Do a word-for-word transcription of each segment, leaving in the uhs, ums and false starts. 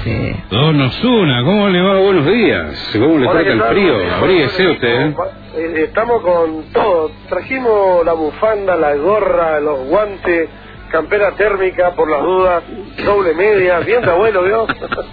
Sí. Don Osuna, ¿cómo le va? Buenos días. ¿Cómo le trata el frío? Abríguese usted, ¿eh? Estamos con todo. Trajimos la bufanda, la gorra, los guantes, campera térmica por las dudas, doble media, bien de abuelo, ¿vio?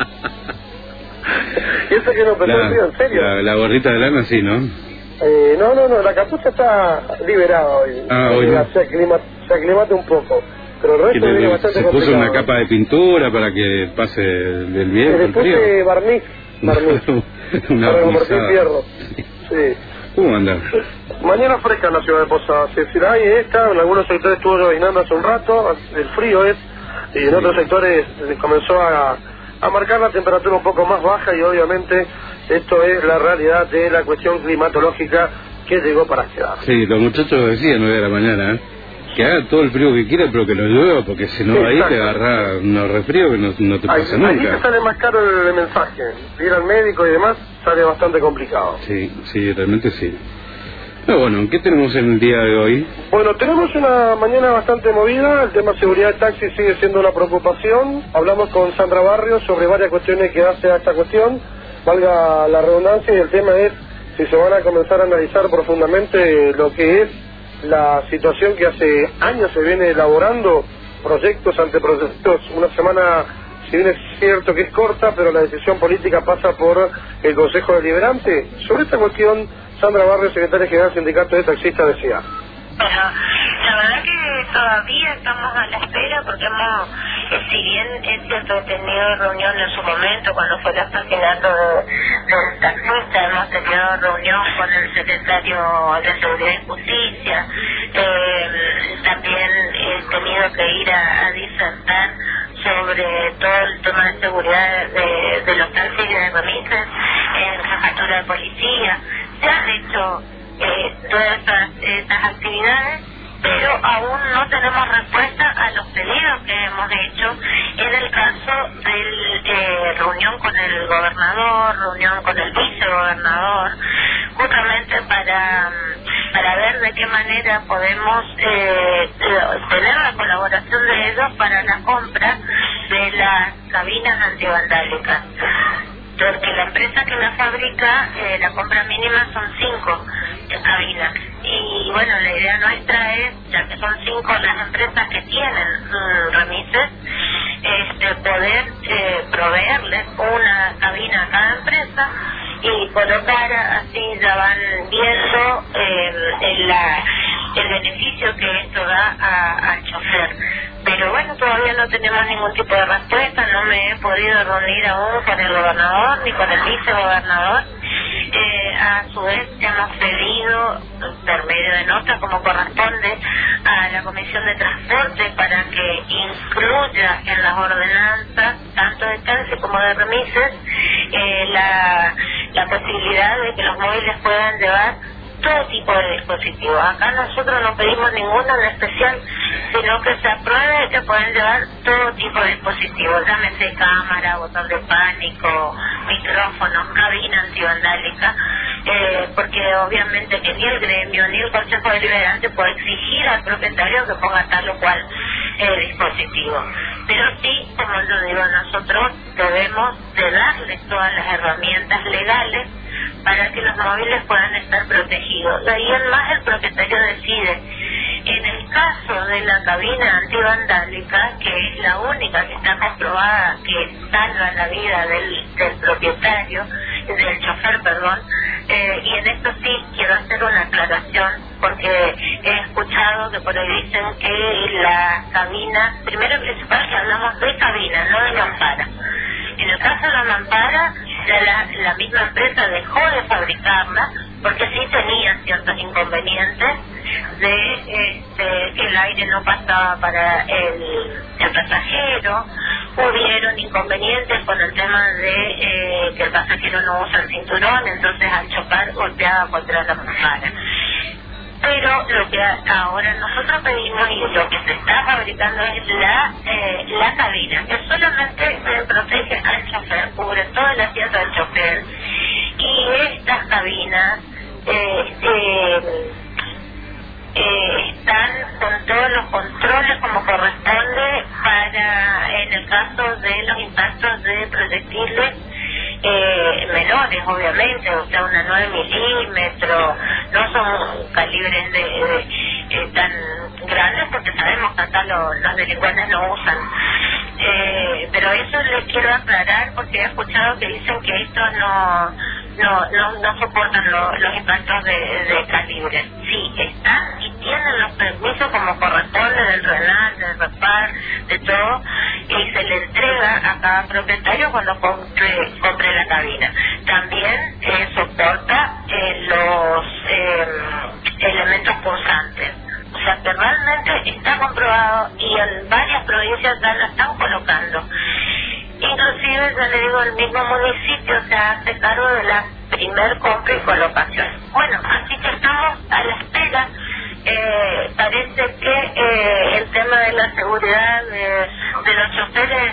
Y eso que no, pero la, no estoy en serio. La, la gorrita de lana sí, ¿no? Eh, no, no, no, la capucha está liberada hoy. Ah, hoy no. Se aclimata, se aclimata un poco. Pero el resto viene bastante se complicado. puso una capa de pintura para que pase del viento. Le puse barniz, barniz. Una para convertir fierro. Sí. ¿Cómo anda? Mañana fresca en la ciudad de Posadas. Si decir, ahí esta, en algunos sectores estuvo llovinando hace un rato, el frío es, y en otros sectores comenzó a, a marcar la temperatura un poco más baja, y obviamente esto es la realidad de la cuestión climatológica que llegó para quedar. Sí, los muchachos decían nueve de la mañana, ¿eh? Que haga todo el frío que quiera, pero que no llueva, porque si no sí, ahí te agarra unos resfríos que no, no te pasa ahí, nunca. Ahí te sale más caro el, el mensaje. Ir al médico y demás sale bastante complicado. Sí, sí, realmente sí. Pero bueno, ¿qué tenemos en el día de hoy? Bueno, tenemos una mañana bastante movida. El tema seguridad de taxi sigue siendo una preocupación. Hablamos con Sandra Barrios sobre varias cuestiones que hace a esta cuestión, valga la redundancia, y el tema es si se van a comenzar a analizar profundamente lo que es la situación que hace años se viene elaborando, proyectos, anteproyectos. Una semana, si bien es cierto que es corta, pero la decisión política pasa por el Consejo Deliberante. Sobre esta cuestión, Sandra Barrios, secretaria general del Sindicato de Taxistas, decía: Bueno, la verdad que todavía estamos a la espera, porque hemos, eh, si bien es cierto, he tenido reunión en su momento cuando fue el asesinato de, de taxista, hemos tenido reunión con el secretario de Seguridad y Justicia, eh, también he tenido que ir a, a disertar sobre todo el tema de seguridad de, de los taxis y de remises en la jefatura de policía. Se han hecho eh, todas esas, esas actividades, pero aún no tenemos respuesta a los pedidos que hemos hecho en el caso de eh, reunión con el gobernador, reunión con el vicegobernador, justamente para, para ver de qué manera podemos eh, tener la colaboración de ellos para la compra de las cabinas antivandálicas. Porque la empresa que la fabrica, eh, la compra mínima son cinco cabinas. Y bueno, la idea nuestra es, ya que son cinco las empresas que tienen mm, remises, este, poder eh, proveerles una cabina a cada empresa y colocar, así ya van viendo eh, el, la, el beneficio que esto da a, al chofer. Pero bueno, todavía no tenemos ningún tipo de respuesta, no me he podido reunir aún con el gobernador ni con el vicegobernador. Eh, a su vez hemos pedido, por medio de nota como corresponde, a la Comisión de Transporte para que incluya en las ordenanzas, tanto de taxi como de remises, eh, la, la posibilidad de que los móviles puedan llevar todo tipo de dispositivos. Acá nosotros no pedimos ninguno en especial, sino que se apruebe que pueden llevar todo tipo de dispositivos, llámese cámara, botón de pánico, micrófono, cabina antivandálica, eh, porque obviamente que ni el gremio ni el Consejo Deliberante puede exigir al propietario que ponga tal o cual eh, dispositivo. Pero sí, como yo digo, nosotros debemos de darles todas las herramientas legales para que los móviles puedan estar protegidos. De ahí en más el propietario decide. En el caso de la cabina antivandálica, que es la única que está comprobada que salva la vida del, del propietario, del chofer, perdón, eh, y en esto sí quiero hacer una aclaración, porque he escuchado que por ahí dicen que la cabina, primero y principal que hablamos de cabina, no de mampara. En el caso de la mampara, la, la misma empresa dejó de fabricarla porque sí tenía ciertos inconvenientes de este, que el aire no pasaba para el, el pasajero, hubieron inconvenientes con el tema de eh, que el pasajero no usa el cinturón, entonces al chocar golpeaba contra la mampara. Pero lo que ahora nosotros pedimos y lo que se está fabricando es la eh, la cabina, que solamente eh, protege al chofer, cubre todo el asiento del chofer, y estas cabinas eh, eh, eh, están con todos los controles como corresponde para, en el caso de los impactos de proyectiles eh, menores, obviamente, o sea, una nueve milímetros, no son calibres de, de eh, tan grandes, porque sabemos que acá lo, los delincuentes no usan. Eh, pero eso les quiero aclarar, porque he escuchado que dicen que estos no no no, no soportan lo, los impactos de, de calibre. Sí, están y tienen los permisos como corresponde del RENAL, del REPAR, de todo, y se le entrega a cada propietario cuando compre, compre la cabina. También eh, soporta eh, los eh, elementos pulsantes. O sea que realmente está comprobado y en varias provincias ya la están colocando. Inclusive, ya le digo, el mismo municipio se hace cargo de la primer compra y colocación. Bueno, así que estamos a la espera. Eh, parece que eh, el tema de la seguridad de, de los choferes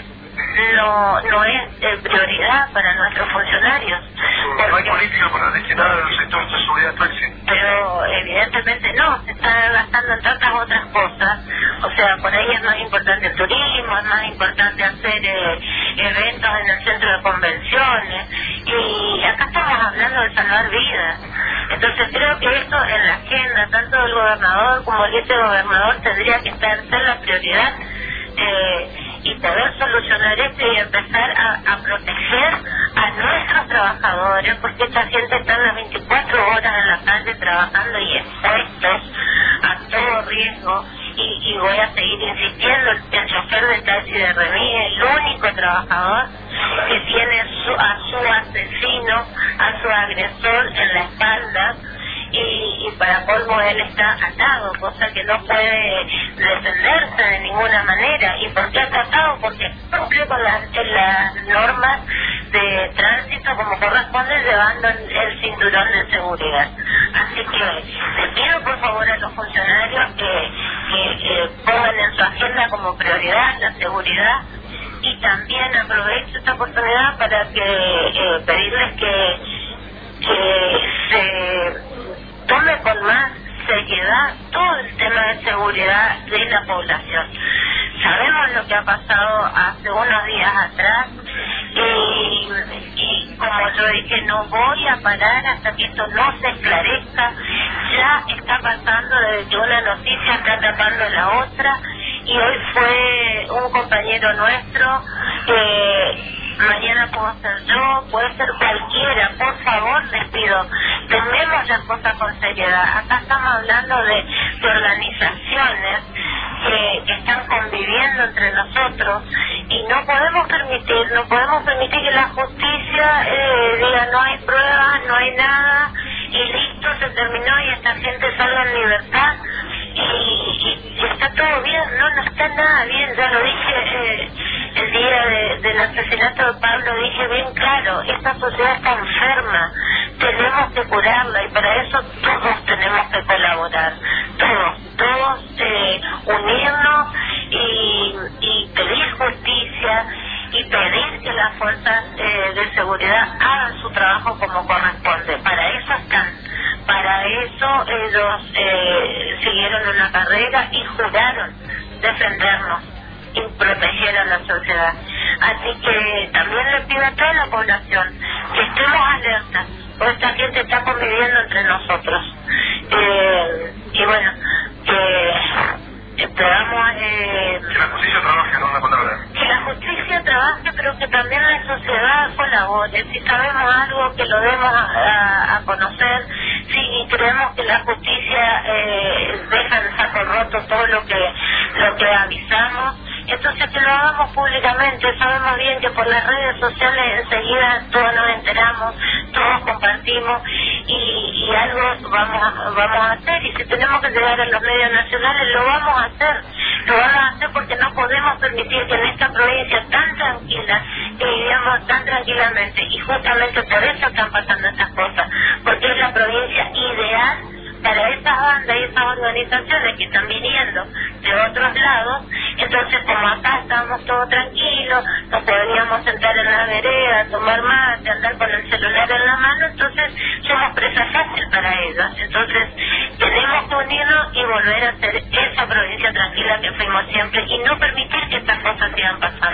no no es eh, prioridad para nuestros funcionarios. No hay política para destinar el sector de seguridad taxi. Pero evidentemente no, se está gastando en tantas otras cosas. O sea, por ahí es más importante el turismo, es más importante hacer eh, eventos en el centro de convenciones. Y acá estamos hablando de salvar vidas. Entonces creo que esto en la agenda, tanto del gobernador como el vicegobernador, tendría que estar, ser la prioridad. Eh, y poder solucionar esto y empezar a, a proteger a nuestros trabajadores, porque esta gente está las veinticuatro horas en la calle trabajando y expuestos a todo riesgo. Y, y voy a seguir insistiendo, el chofer de taxi de Remis es el único trabajador que tiene su, a su asesino, a su agresor en la espalda. Y, y para colmo él está atado, cosa que no puede defenderse de ninguna manera. ¿Y por qué está atado? Porque cumple con las, las normas de tránsito como corresponde, llevando el cinturón de seguridad. Así que les pido por favor a los funcionarios que, que, que pongan en su agenda como prioridad la seguridad, y también aprovecho esta oportunidad para que eh, pedirles que, que se tome con más seriedad todo el tema de seguridad de la población. Sabemos lo que ha pasado hace unos días atrás y, y como yo dije, no voy a parar hasta que esto no se esclarezca. Ya está pasando desde que una noticia está tapando la otra, y hoy fue un compañero nuestro que mañana puedo ser yo, puede ser cualquiera. Por favor, les pido, tomemos las cosas con seriedad. Acá estamos hablando de, de organizaciones que, que están conviviendo entre nosotros, y no podemos permitir, no podemos permitir que la justicia eh, diga no hay pruebas, no hay nada, y listo, se terminó y esta gente salga en libertad. Y, y, y está todo bien. No, no está nada bien. Ya lo dije eh, el día de, del asesinato de Pablo, dije bien claro, esta sociedad está enferma, tenemos que curarla, y para eso todos tenemos que colaborar, todos, todos eh, unirnos y, y pedir justicia y pedir que las fuerzas eh, de seguridad hagan su trabajo como corresponde. Para eso están, para eso ellos eh, siguieron una carrera y juraron defendernos y proteger a la sociedad. Así que también le pido a toda la población que estemos alertas, porque esta gente está conviviendo entre nosotros. Eh, y bueno, que podamos... Eh, que la justicia trabaje, con una palabra. Que la justicia trabaje, pero que también la sociedad colabore. Si sabemos algo, que lo demos a, a, a conocer. Si creemos que la justicia eh, deja en saco roto todo lo que, lo que avisamos, entonces que lo hagamos públicamente. Sabemos bien que por las redes sociales enseguida todos nos enteramos, todos compartimos, y, y algo vamos a, vamos a hacer. Y si tenemos que llegar a los medios nacionales, lo vamos a hacer. Lo vamos a hacer porque no podemos permitir que en esta provincia tan tranquila, que vivamos tan tranquilamente, y justamente por eso están pasando estas cosas, porque es la provincia ideal para esas bandas y esas organizaciones que están viniendo de otros lados. Entonces, como acá estamos todos tranquilos, nos podríamos sentar en la vereda, tomar mate, andar con el celular en la mano, entonces somos presa fácil para ellos. Entonces, tenemos que unirnos y volver a ser esa provincia tranquila que fuimos siempre, y no permitir que estas cosas sigan pasando.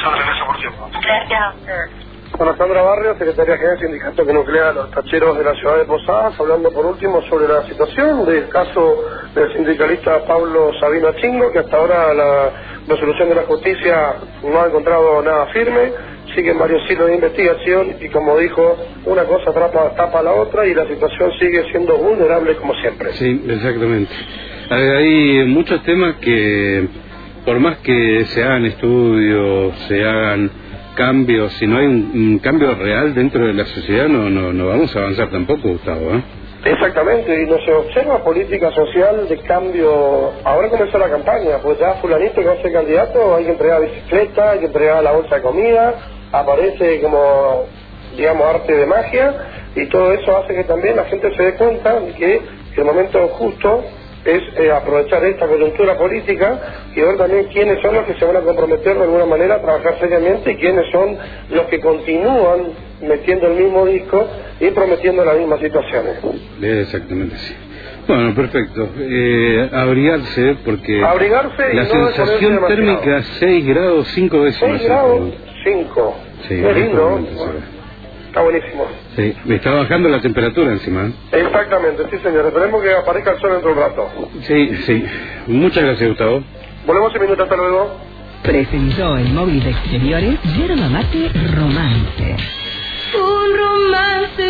Sandra, gracias por tiempo. Gracias a ustedes. Bueno, Sandra Barrios, Secretaria General del Sindicato que nuclea a los tacheros de la ciudad de Posadas, hablando por último sobre la situación del caso del sindicalista Pablo Sabino Chingo, que hasta ahora la resolución de la justicia no ha encontrado nada firme, siguen varios hilos de investigación y, como dijo, una cosa tapa, tapa la otra y la situación sigue siendo vulnerable como siempre. Sí, exactamente. Hay, hay muchos temas que, por más que se hagan estudios, se hagan cambios, si no hay un, un cambio real dentro de la sociedad, no no no vamos a avanzar tampoco, Gustavo, ¿eh? Exactamente, y no se observa política social de cambio. Ahora comenzó la campaña, pues ya fulanito que va a ser candidato, hay que entregar bicicleta, hay que entregar la bolsa de comida, aparece como, digamos, arte de magia, y todo eso hace que también la gente se dé cuenta de que el momento justo es eh, aprovechar esta coyuntura política y ver también quiénes son los que se van a comprometer de alguna manera a trabajar seriamente y quiénes son los que continúan metiendo el mismo disco y prometiendo las mismas situaciones. Exactamente, sí. Bueno, perfecto. Eh, abrigarse, porque abrigarse la y no sensación térmica seis grados cinco décimas. seis grados cinco. Sí, es lindo. bueno, está buenísimo. Sí, me está bajando la temperatura encima. Exactamente, sí señor. Esperemos que aparezca el sol dentro de un rato. Sí, sí. Muchas gracias, Gustavo. Volvemos en minutos, hasta luego. Presentó el móvil de exteriores Yerba Mate Romance. Un romance